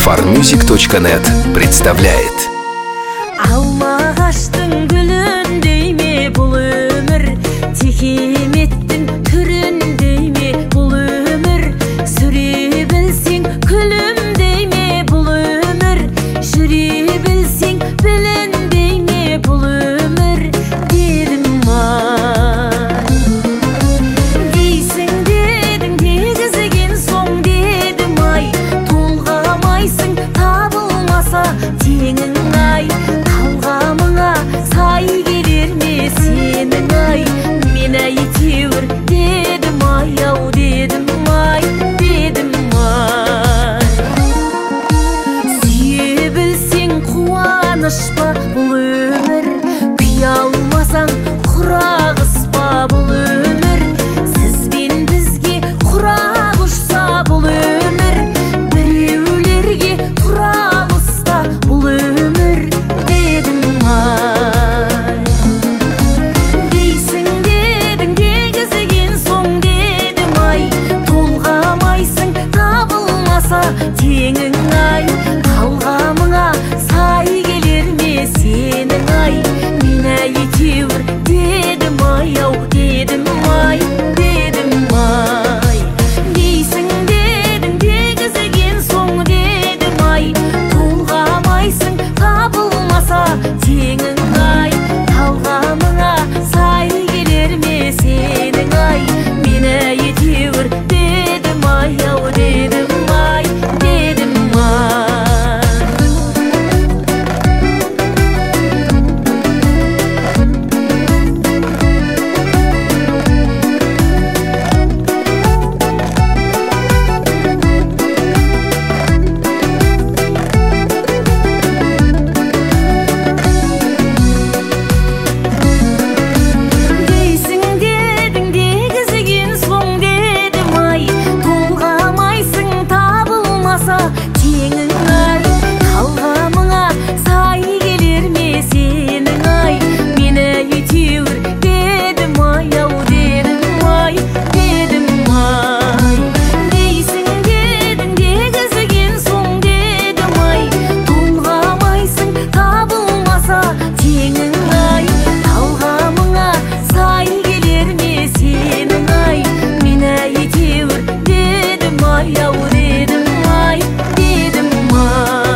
Farmusic.net представляет. Алмағаштың гүліндей ме бұл өмір, текеметтің түріндей ме бұл өмір, сүре білсең күлімдей ме бұл өмір, жүре білсең біліндей ме бұл өмір, дедім ай. Дейсің дедің дегізген соң дедім ай, толғамайсың табылмаса теңің ай, талғамыңа сай келер ме сенің ай, мен әйтеуір дедім ай, ау дедім ай, дедім ай. Сүйе білсең қуаныш па бұл өмір, күйе алмасаң құрағыс па бұл өмір, сізбен бізге құрақ ұшса бұл өмір, біреулерге тұралыста бұл өмір, дедім ай. Дейсің дедің дегізген соң дедім ай, толғамайсың табылмаса теңің ай, талғамыңа сай келер ме сенің ай, мен әйтеуір дедім ай, ау дедім ай, дедім ай. Дейсің дедің дегізген соң дедім ай, толғамайсың табылмаса теңің ай, талғамыңа сай келер ме сенің ай, мен әйтеуір дедім ай, ау дедім ай, дедім ай. Дейсің дедің дегізген соң дедім ай, толғамайсың табылмаса теңің ай, талғамыңа сай келер ме сенің ай, мен әйтеуір дедім ай, ау дедім ай, дедім ай. Дейсің дедің дегізген соң дедім ай, толғамайсың табылмаса теңің ай, талғамыңа сай келер ме сенің ай, мен әйтеуір дедім ай, ау дедім ай, дедім ай.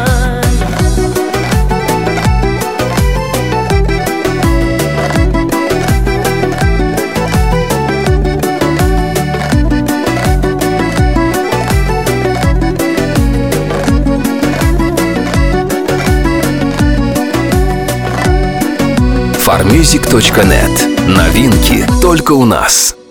Farmusic.net. Новинки только у нас.